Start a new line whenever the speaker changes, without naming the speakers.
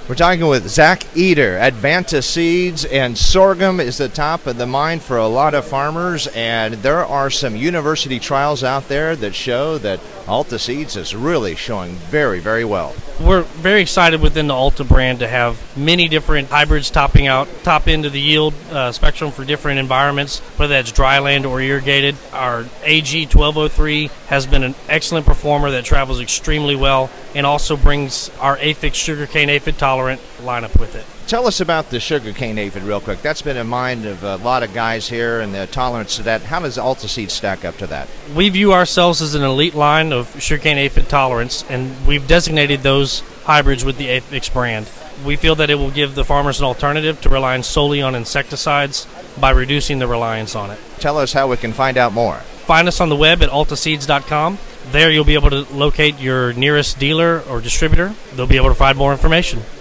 We're talking with Zach Eder. Advanta Seeds, and sorghum is the top of the mind for a lot of farmers, and there are some university trials out there that show that Alta Seeds is really showing very, very well.
We're very excited within the Alta brand to have many different hybrids top into the yield spectrum for different environments, whether that's dry land or irrigated. Our AG 1203 has been an excellent performer that travels extremely well and also brings our aphid sugarcane aphid tolerant lineup with it.
Tell us about the sugarcane aphid real quick. That's been in mind of a lot of guys here and the tolerance to that. How does Alta Seeds stack up to that?
We view ourselves as an elite line of sugarcane aphid tolerance, and we've designated those hybrids with the Aphix brand. We feel that it will give the farmers an alternative to relying solely on insecticides by reducing the reliance on it.
Tell us how we can find out more.
Find us on the web at altaseeds.com. There you'll be able to locate your nearest dealer or distributor. They'll be able to provide more information.